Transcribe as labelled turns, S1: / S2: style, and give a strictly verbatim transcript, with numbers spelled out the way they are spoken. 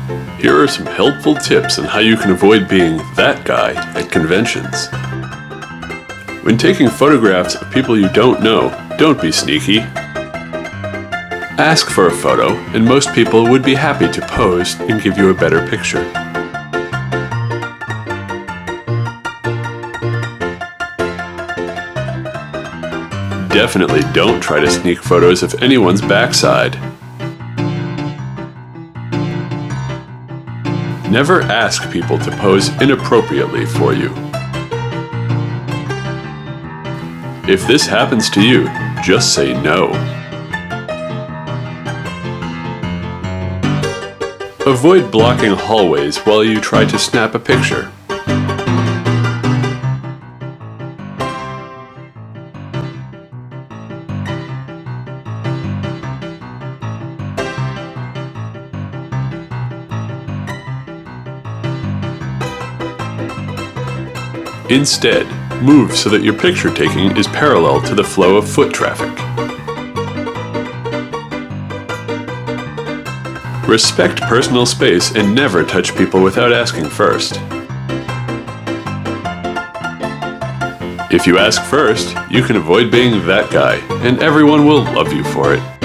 S1: Here are some helpful tips on how you can avoid being that guy at conventions. When taking photographs of people you don't know, don't be sneaky. Ask for a photo, and most people would be happy to pose and give you a better picture. Definitely don't try to sneak photos of anyone's backside. Never ask people to pose inappropriately for you. If this happens to you, just say no. Avoid blocking hallways while you try to snap a picture. Instead, move so that your picture taking is parallel to the flow of foot traffic. Respect personal space and never touch people without asking first. If you ask first, you can avoid being that guy, and everyone will love you for it.